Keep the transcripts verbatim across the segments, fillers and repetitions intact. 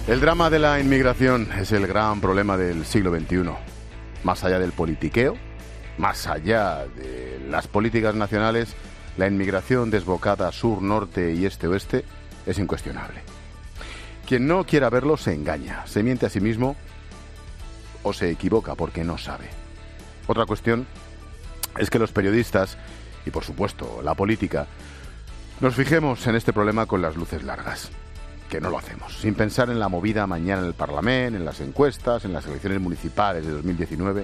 El drama de la inmigración es el gran problema del siglo veintiuno. Más allá del politiqueo, más allá de las políticas nacionales, la inmigración desbocada sur, norte y este-oeste es incuestionable. Quien no quiera verlo se engaña, se miente a sí mismo o se equivoca porque no sabe. Otra cuestión es que los periodistas y, por supuesto, la política nos fijemos en este problema con las luces largas. Que no lo hacemos, sin pensar en la movida mañana en el Parlamento, en las encuestas, en las elecciones municipales de dos mil diecinueve.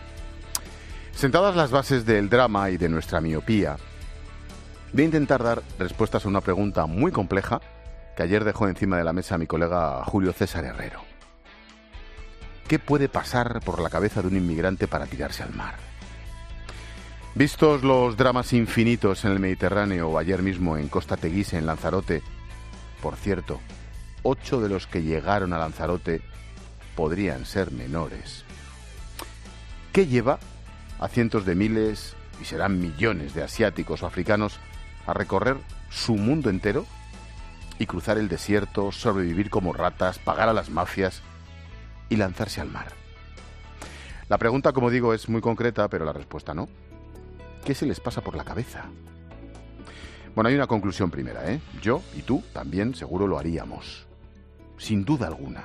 Sentadas las bases del drama y de nuestra miopía, voy a intentar dar respuestas a una pregunta muy compleja que ayer dejó encima de la mesa mi colega Julio César Herrero. ¿Qué puede pasar por la cabeza de un inmigrante para tirarse al mar? Vistos los dramas infinitos en el Mediterráneo o ayer mismo en Costa Teguise, en Lanzarote, por cierto, ocho de los que llegaron a Lanzarote podrían ser menores. ¿Qué lleva a cientos de miles, y serán millones de asiáticos o africanos, a recorrer su mundo entero y cruzar el desierto, sobrevivir como ratas, pagar a las mafias y lanzarse al mar? La pregunta, como digo, es muy concreta, pero la respuesta no. ¿Qué se les pasa por la cabeza? Bueno, hay una conclusión primera, ¿eh? Yo y tú también seguro lo haríamos. Sin duda alguna.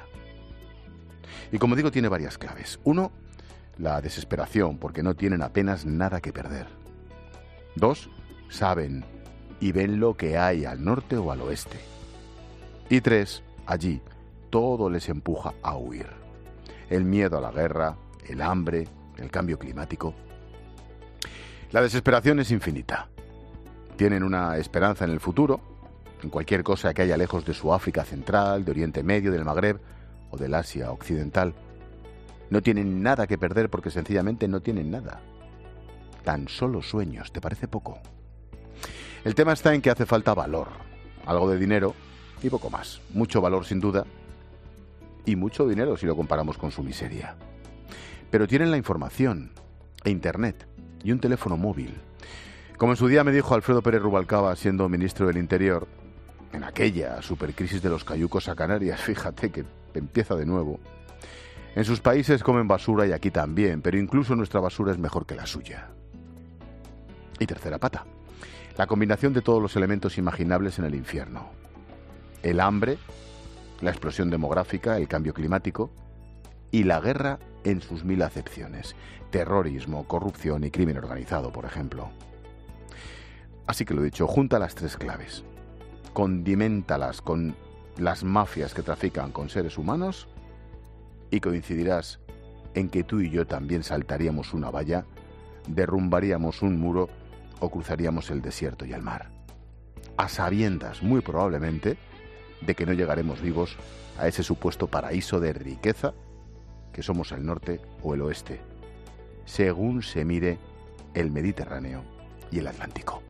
Y como digo, tiene varias claves. Uno, la desesperación, porque no tienen apenas nada que perder. Dos, saben y ven lo que hay al norte o al oeste. Y tres, allí todo les empuja a huir. El miedo a la guerra, el hambre, el cambio climático. La desesperación es infinita. Tienen una esperanza en el futuro, en cualquier cosa que haya lejos de su África Central, de Oriente Medio, del Magreb o del Asia Occidental. No tienen nada que perder porque sencillamente no tienen nada. Tan solo sueños, ¿te parece poco? El tema está en que hace falta valor, algo de dinero y poco más. Mucho valor sin duda y mucho dinero si lo comparamos con su miseria. Pero tienen la información, e internet y un teléfono móvil. Como en su día me dijo Alfredo Pérez Rubalcaba, siendo ministro del Interior, en aquella supercrisis de los cayucos a Canarias, fíjate que empieza de nuevo. En sus países comen basura y aquí también, pero incluso nuestra basura es mejor que la suya. Y tercera pata, la combinación de todos los elementos imaginables en el infierno. El hambre, la explosión demográfica, el cambio climático y la guerra en sus mil acepciones. Terrorismo, corrupción y crimen organizado, por ejemplo. Así que lo dicho, junta las tres claves. Condiméntalas con las mafias que trafican con seres humanos y coincidirás en que tú y yo también saltaríamos una valla, derrumbaríamos un muro o cruzaríamos el desierto y el mar. A sabiendas, muy probablemente, de que no llegaremos vivos a ese supuesto paraíso de riqueza que somos el norte o el oeste, según se mire el Mediterráneo y el Atlántico.